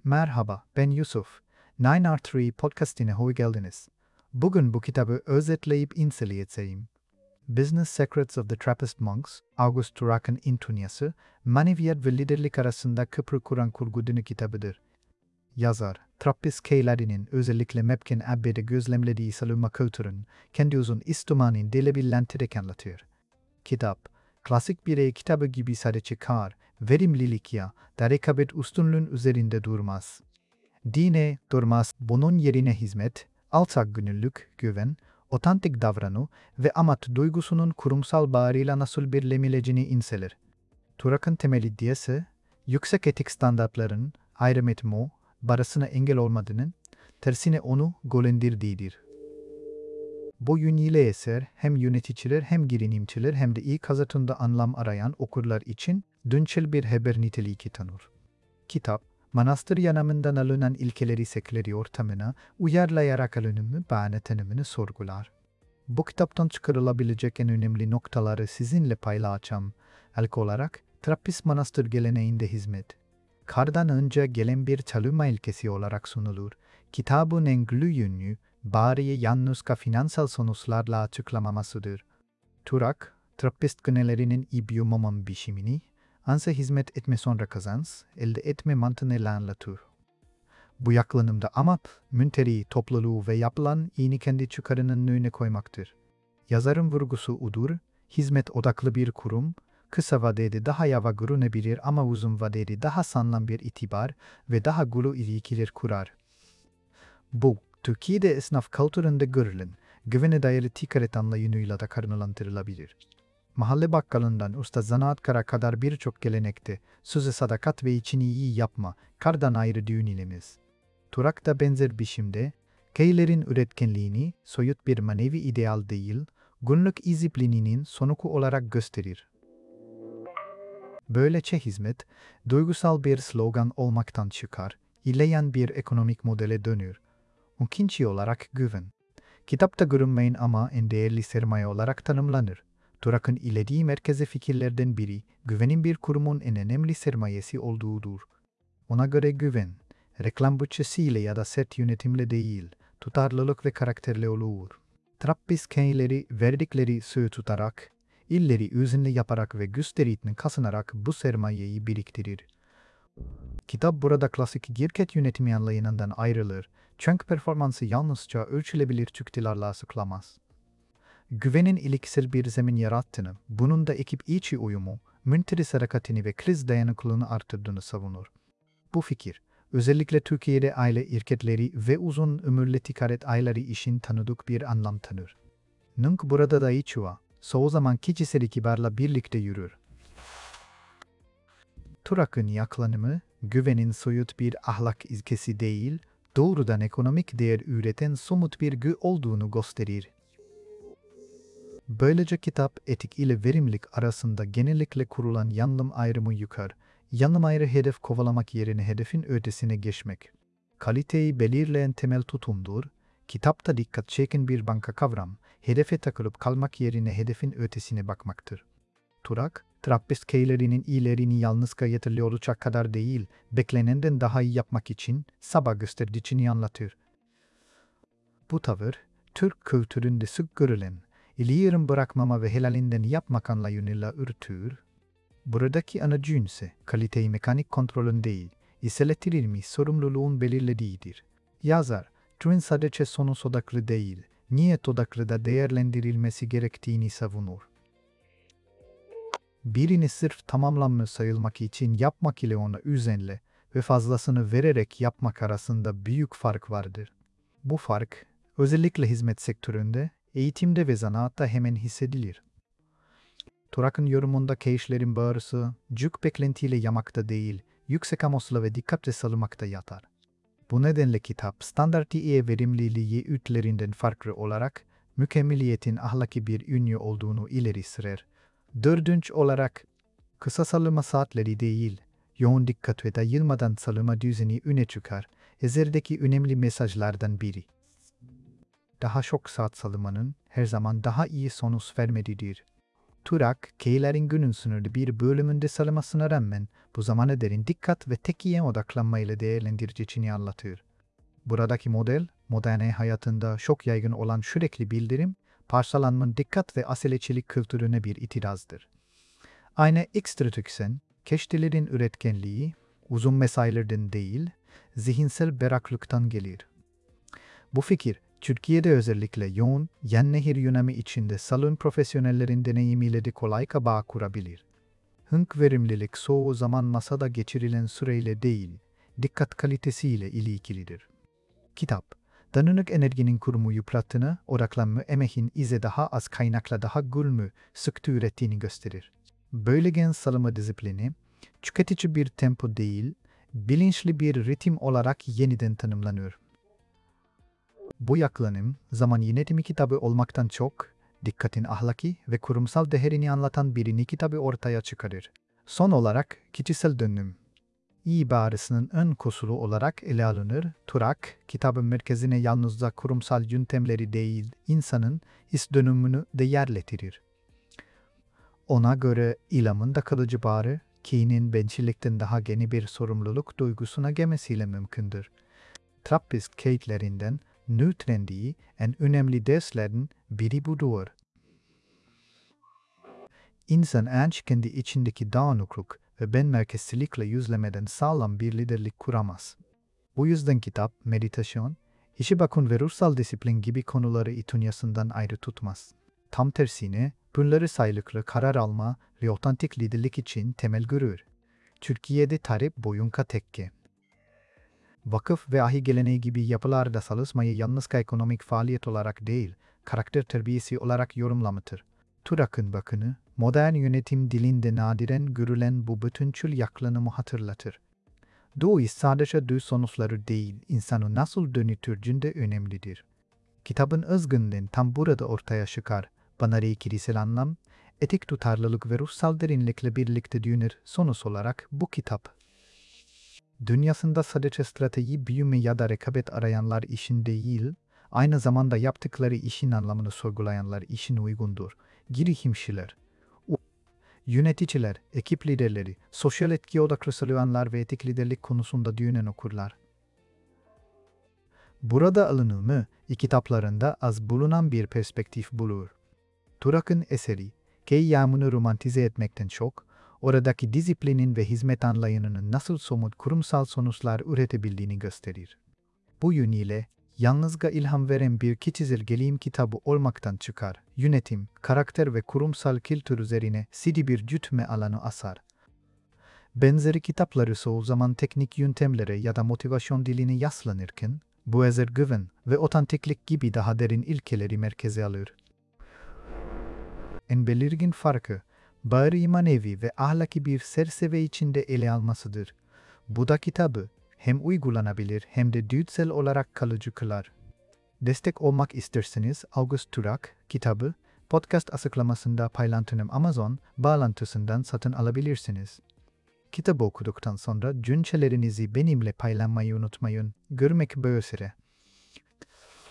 Merhaba, ben Yusuf. 9R3 podcastine hoş geldiniz. Bugün bu kitabı özetleyip inceleyeceğim. Business Secrets of the Trappist Monks, August Turak'ın İntunyası, maneviyat ve liderlik arasında köprü kuran kurgudunu kitabıdır. Yazar, Trappist keylerinin özellikle Mepkin Abbe'de gözlemlediği savunma kültürün, kendi uzun istimanın delebillentirek anlatıyor. Kitap, klasik bir kitabı gibi sadece kar, verimlilik ya da rekabet üstünlüğün üzerinde durmaz. Dine durmaz, bunun yerine hizmet, alçak gönüllülük, güven, otantik davranı ve amat duygusunun kurumsal bağıyla nasıl birlemeleceğini inceler. Turak'ın temel iddiası, yüksek etik standartların ayrım etme, barasına engel olmadığının, tersine onu golendirdiğidir. Bu yönüyle eser hem yöneticiler hem girinimciler hem de ilk hazırtında anlam arayan okurlar için düncel bir haber niteliği tanır. Kitap, manastır yanamından alınan ilkeleri seküleri ortamına uyarlayarak alınımı bağını tanımını sorgular. Bu kitaptan çıkarılabilecek en önemli noktaları sizinle paylaşacağım. İlk olarak, Trappist manastır geleneğinde hizmet. Kardan önce gelen bir çalınma ilkesi olarak sunulur. Kitabın en güçlü yönü, bariye yalnızca finansal sonuçlarla açıklamamasıdır. Turak, Trappist geleneğinin ibiyomaman biçimini, ansa hizmet etme sonra kazanç, elde etme mantığıyla anlatır. Bu yaklanımda amaç, münteri, topluluğu ve yapılan iyini kendi çıkarının önüne koymaktır. Yazarın vurgusu udur, hizmet odaklı bir kurum, kısa vadede daha yavaş görünebilir ama uzun vadede daha sağlam bir itibar ve daha güçlü ilişkiler kurar. Bu, Türkiye'de esnaf kültüründe görülen, güvene dayalı ticaret anlayışıyla da karşılaştırılabilir. Mahalle bakkalından usta zanaatkara kadar birçok gelenekte söze sadakat ve içini iyi yapma, kardan ayrı düğünilemiz. Turak da benzer biçimde, keylerin üretkenliğini soyut bir manevi ideal değil, günlük iziplininin sonucu olarak gösterir. Böylece hizmet, duygusal bir slogan olmaktan çıkar, ileyen bir ekonomik modele dönür. İkinci olarak güven. Kitapta görünmeyen ama en değerli sermaye olarak tanımlanır. Turak'ın ilediği merkezi fikirlerden biri, güvenin bir kurumun en önemli sermayesi olduğudur. Ona göre güven, reklam bütçesiyle ya da sert yönetimle değil, tutarlılık ve karakterle olur. Trappist keyleri verdikleri söz tutarak, illeri özenli yaparak ve gösterinin kasınarak bu sermayeyi biriktirir. Kitap burada klasik şirket yönetimi anlayışından ayrılır, çünkü performansı yalnızca ölçülebilir çıktılarla açıklamaz. Güvenin ilişkisel bir zemin yarattığını, bunun da ekip içi uyumu, münteri sadakatini ve kriz dayanıklılığını artırdığını savunur. Bu fikir, özellikle Türkiye'de aile şirketleri ve uzun ömürlü ticaret ayları için tanıdık bir anlam tanır. Nunk burada da içiyor, çoğu zaman kişisel itibarla birlikte yürür. Turak'ın yaklanımı, güvenin soyut bir ahlak ilkesi değil, doğrudan ekonomik değer üreten somut bir güç olduğunu gösterir. Böylece kitap etik ile verimlilik arasında genellikle kurulan yanlım ayrımı yıkar. Yanlım ayrı hedef kovalamak yerine hedefin ötesine geçmek. Kaliteyi belirleyen temel tutumdur. Kitapta dikkat çeken bir banka kavram, hedefe takılıp kalmak yerine hedefin ötesine bakmaktır. Turak, Trappist keylerinin iyilerini yalnızca yeterli olacak kadar değil, beklenenden daha iyi yapmak için çaba gösterdiğini anlatır. Bu tavır, Türk kültüründe sık görülen, İli yarım bırakmama ve helalinden yapmak anlayışıyla ürtür. Buradaki ana cünse, kaliteyi mekanik kontrolün değil, iseletirilmiş sorumluluğun belirlediğidir. Yazar, türün sadece sonuç odaklı değil, niyet odaklı da değerlendirilmesi gerektiğini savunur. Birini sırf tamamlanmış sayılmak için yapmak ile ona özenle ve fazlasını vererek yapmak arasında büyük fark vardır. Bu fark, özellikle hizmet sektöründe, eğitimde ve zanaatta hemen hissedilir. Turak'ın yorumunda keyişlerin bağrısı, cük beklentiyle yamakta değil, yüksek amosla ve dikkatle salınmakta yatar. Bu nedenle kitap, standart iyi verimliliği ütlerinden farklı olarak, mükemmeliyetin ahlaki bir ünlü olduğunu ileri sürer. Dördüncü olarak, kısa salınma saatleri değil, yoğun dikkat ve dayılmadan salınma düzeni öne çıkar, eserdeki önemli mesajlardan biri. Daha çok saat salınmanın her zaman daha iyi sonuç vermelidir. Turak, Keyler'in günün sınırlı bir bölümünde salınmasına rağmen bu zamana derin dikkat ve tekiye odaklanmayla değerlendireceğini anlatıyor. Buradaki model, modern hayatında çok yaygın olan sürekli bildirim, parçalanmanın dikkat ve acelecilik kültürüne bir itirazdır. Aynı ekstratüksen, keştelerin üretkenliği, uzun mesailerden değil, zihinsel berraklıktan gelir. Bu fikir, Türkiye'de özellikle yoğun, yan nehir yönemi içinde salon profesyonellerin deneyimiyle de kolayca bağ kurabilir. Hınk verimlilik çoğu zaman masada geçirilen süreyle değil, dikkat kalitesiyle ilgilidir. Kitap, dağınık enerjinin kurumu yıprattığını, odaklanma emeğin ize daha az kaynakla daha gülmü, sıktı ürettiğini gösterir. Böylegen salınma disiplini, tüketici bir tempo değil, bilinçli bir ritim olarak yeniden tanımlanıyor. Bu yaklanım, zaman yönetimi kitabı olmaktan çok, dikkatin ahlaki ve kurumsal değerini anlatan birini kitabı ortaya çıkarır. Son olarak, kişisel dönüm ibaresinin ön koşulu olarak ele alınır. Turak, kitabın merkezine yalnızca kurumsal yöntemleri değil, insanın his dönümünü de yerleştirir. Ona göre ilhamın da kalıcı bağrı, kinin bencillikten daha geni bir sorumluluk duygusuna gemesiyle mümkündür. Trappist keytlerinden nütrendiği en önemli derslerin biri budur. İnsan ancak kendi içindeki dağınıklık ve ben merkezcilikle yüzlemeden sağlam bir liderlik kuramaz. Bu yüzden kitap, meditasyon, işe bakın ve ruhsal disiplin gibi konuları dünyasından ayrı tutmaz. Tam tersine, bunları sağlıklı karar alma ve otantik liderlik için temel görür. Türkiye'de tarih boyunca tekke. Vakıf ve ahi geleneği gibi yapılarda çalışmayı yalnızca ekonomik faaliyet olarak değil, karakter terbiyesi olarak yorumlamıştır. Turak'ın bakını, modern yönetim dilinde nadiren görülen bu bütüncül yaklanımı hatırlatır. Doğu sadece düz sonuçları değil, insanı nasıl dönüştürdüğünde önemlidir. Kitabın özgünlüğü tam burada ortaya çıkar. Banari kirisel anlam, etik tutarlılık ve ruhsal derinlikle birlikte dönür. Sonuç olarak bu kitap, dünyasında sadece strateji, büyüme ya da rekabet arayanlar için değil, aynı zamanda yaptıkları işin anlamını sorgulayanlar için uygundur. Girişimciler, yöneticiler, ekip liderleri, sosyal etki odaklı çalışanlar ve etik liderlik konusunda düşünen okurlar. Burada alınımı kitaplarında az bulunan bir perspektif bulur. Turak'ın eseri, Keyyamını romantize etmekten çok, oradaki disiplinin ve hizmet anlayışının nasıl somut kurumsal sonuçlar üretebildiğini gösterir. Bu yönüyle, yalnızca ilham veren bir kişisel gelişim kitabı olmaktan çıkar, yönetim, karakter ve kurumsal kültür üzerine sidi bir gütme alanı asar. Benzeri kitapları çoğu zaman teknik yöntemlere ya da motivasyon diline yaslanırken, bu eser güven ve otantiklik gibi daha derin ilkeleri merkeze alır. En belirgin farkı, bari manevi ve ahlaki bir çerçeve içinde ele almasıdır. Bu da kitabı hem uygulanabilir hem de düzsel olarak kalıcı kılar. Destek olmak isterseniz August Turak kitabı podcast açıklamasında paylaştığım Amazon bağlantısından satın alabilirsiniz. Kitabı okuduktan sonra düşüncelerinizi benimle paylaşmayı unutmayın. Görmek üzere.